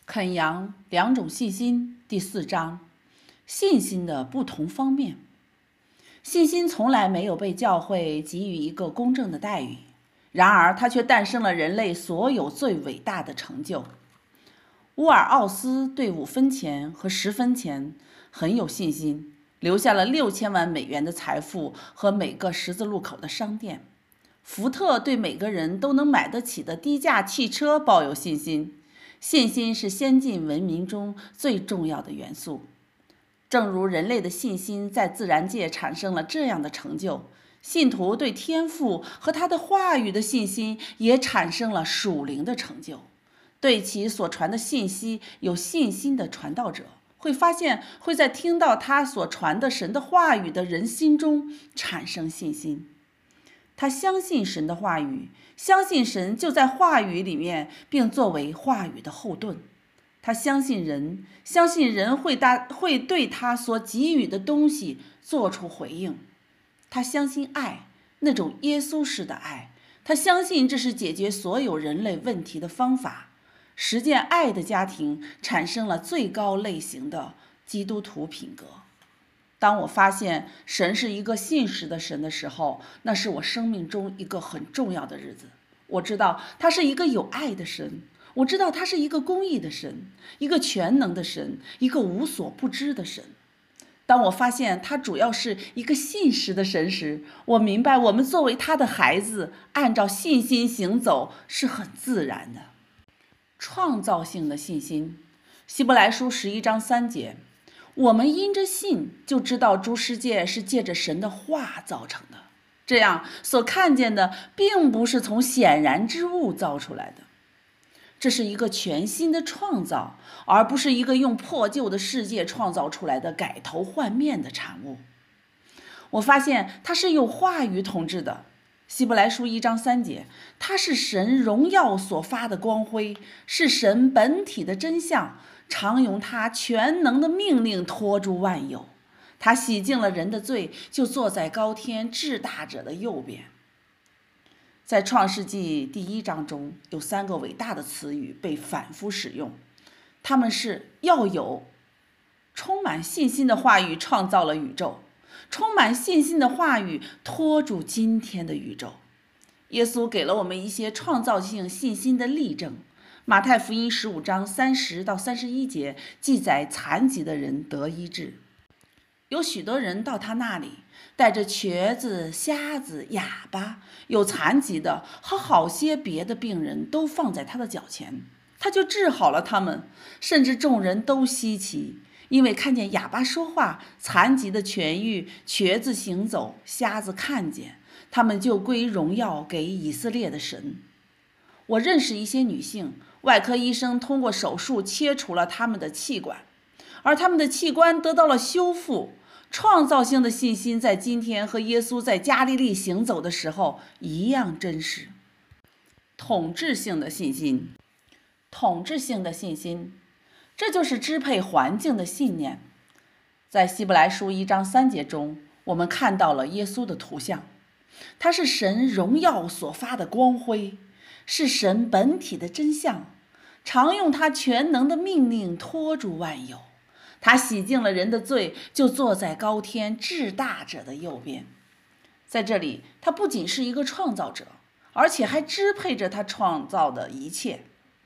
肯扬两种信心第4章，信心的不同方面。信心从来没有被教会给予一个公正的待遇，然而它却诞生了人类所有最伟大的成就。乌尔奥斯对5分钱和10分钱很有信心，留下了6000万美元的财富和每个十字路口的商店。福特对每个人都能买得起的低价汽车抱有信心。信心是先进文明中最重要的元素。正如人类的信心在自然界产生了这样的成就，信徒对天父和他的话语的信心也产生了属灵的成就。对其所传的信息有信心的传道者，会发现会在听到他所传的神的话语的人心中产生信心。他相信神的话语，相信神就在话语里面，并作为话语的后盾。他相信人，相信人会对他所给予的东西做出回应。他相信爱，那种耶稣式的爱。他相信这是解决所有人类问题的方法。实践爱的家庭产生了最高类型的基督徒品格。当我发现神是一个信实的神的时候，那是我生命中一个很重要的日子。我知道他是一个有爱的神，我知道他是一个公义的神，一个全能的神，一个无所不知的神。当我发现他主要是一个信实的神时，我明白我们作为他的孩子，按照信心行走是很自然的。创造性的信心，希伯来书11章3节，我们因着信就知道诸世界是借着神的话造成的，这样所看见的并不是从显然之物造出来的，这是一个全新的创造，而不是一个用破旧的世界创造出来的改头换面的产物。我发现它是有话语统治的，希伯来书1章3节，它是神荣耀所发的光辉，是神本体的真相，常用他全能的命令托住万有。他洗净了人的罪，就坐在高天至大者的右边。在创世纪第1章中，有3个伟大的词语被反复使用，它们是要有。充满信心的话语创造了宇宙，充满信心的话语托住今天的宇宙。耶稣给了我们一些创造性信心的例证。马太福音15章30到31节记载残疾的人得医治。有许多人到他那里，带着瘸子、瞎子、哑巴，有残疾的和好些别的病人都放在他的脚前，他就治好了他们。甚至众人都稀奇，因为看见哑巴说话，残疾的痊愈，瘸子行走，瞎子看见，他们就归荣耀给以色列的神。我认识一些女性，外科医生通过手术切除了他们的气管，而他们的器官得到了修复。创造性的信心在今天和耶稣在加利利行走的时候一样真实。统治性的信心，这就是支配环境的信念。在希伯来书1章3节中，我们看到了耶稣的图像，他是神荣耀所发的光辉，是神本体的真相，常用他全能的命令托住万有。他洗净了人的罪，就坐在高天至大者的右边。在这里，他不仅是一个创造者，而且还支配着他创造的一切，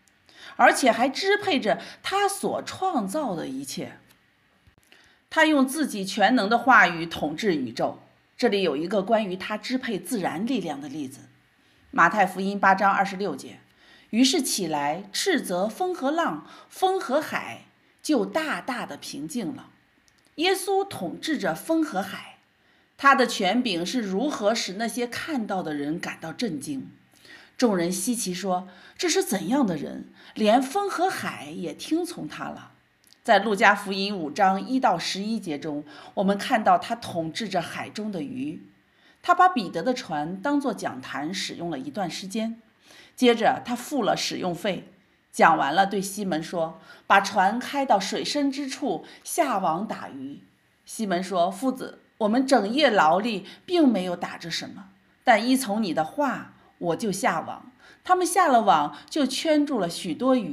他所创造的一切。他用自己全能的话语统治宇宙。这里有一个关于他支配自然力量的例子。马太福音8章26节，于是起来斥责风和浪，风和海，就大大的平静了。耶稣统治着风和海，他的权柄是如何使那些看到的人感到震惊。众人稀奇说，这是怎样的人，连风和海也听从他了。在路加福音5章1到11节中，我们看到他统治着海中的鱼。他把彼得的船当作讲坛使用了一段时间，接着他付了使用费，讲完了，对西门说，把船开到水深之处，下网打鱼。西门说，夫子，我们整夜劳力，并没有打着什么，但依从你的话，我就下网。他们下了网，就圈住了许多鱼，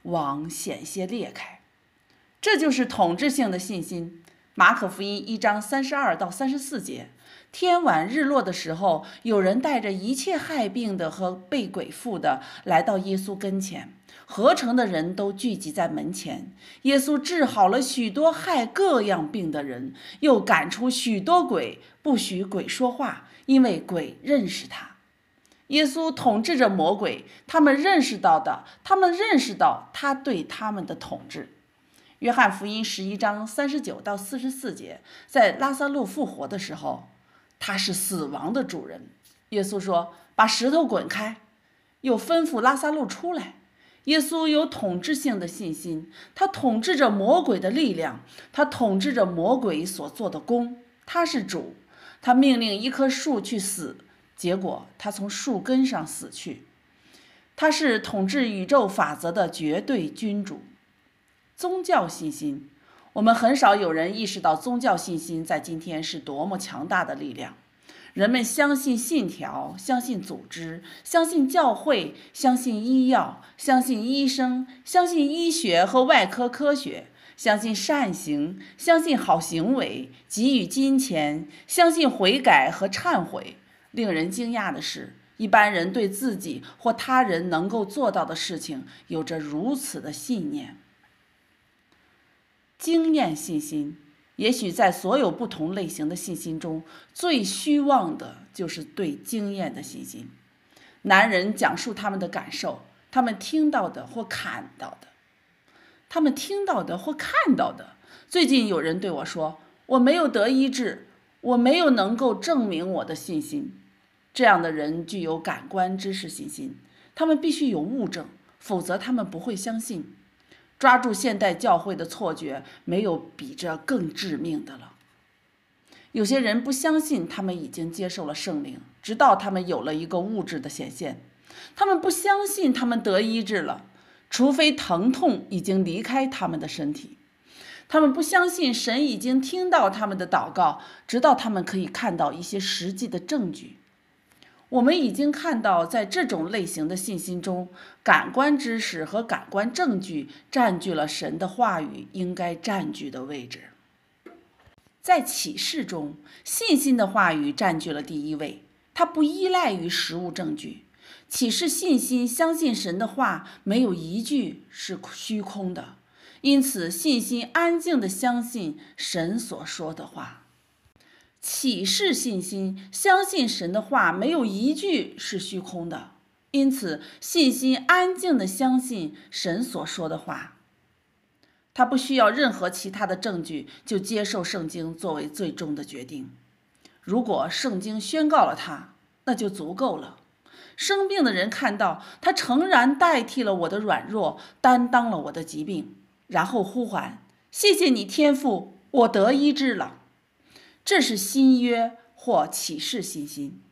网险些裂开。这就是统治性的信心。马可福音1章32到34节，天晚日落的时候，有人带着一切害病的和被鬼附的来到耶稣跟前，合城的人都聚集在门前。耶稣治好了许多害各样病的人，又赶出许多鬼，不许鬼说话，因为鬼认识他。耶稣统治着魔鬼，他们认识到他对他们的统治。约翰福音11章39到44节，在拉撒路复活的时候，他是死亡的主人。耶稣说：“把石头滚开。”又吩咐拉撒路出来。耶稣有统治性的信心，他统治着魔鬼的力量，他统治着魔鬼所做的工。他是主，他命令一棵树去死，结果他从树根上死去。他是统治宇宙法则的绝对君主。宗教信心，我们很少有人意识到宗教信心在今天是多么强大的力量。人们相信信条，相信组织，相信教会，相信医药，相信医生，相信医学和外科科学，相信善行，相信好行为，给予金钱，相信悔改和忏悔。令人惊讶的是，一般人对自己或他人能够做到的事情有着如此的信念。经验信心，也许在所有不同类型的信心中，最虚妄的就是对经验的信心。男人讲述他们的感受，他们听到的或看到的。最近有人对我说，我没有得医治，我没有能够证明我的信心。这样的人具有感官知识信心，他们必须有物证，否则他们不会相信。抓住现代教会的错觉，没有比这更致命的了。有些人不相信他们已经接受了圣灵，直到他们有了一个物质的显现。他们不相信他们得医治了，除非疼痛已经离开他们的身体。他们不相信神已经听到他们的祷告，直到他们可以看到一些实际的证据。我们已经看到，在这种类型的信心中，感官知识和感官证据占据了神的话语应该占据的位置。在启示中，信心的话语占据了第一位，它不依赖于实物证据。启示信心相信神的话，没有一句是虚空的，因此信心安静地相信神所说的话。启示信心相信神的话，没有一句是虚空的，因此信心安静地相信神所说的话。他不需要任何其他的证据，就接受圣经作为最终的决定。如果圣经宣告了他，那就足够了。生病的人看到他诚然代替了我的软弱，担当了我的疾病，然后呼唤：谢谢你天父，我得医治了。这是新约或启示信心。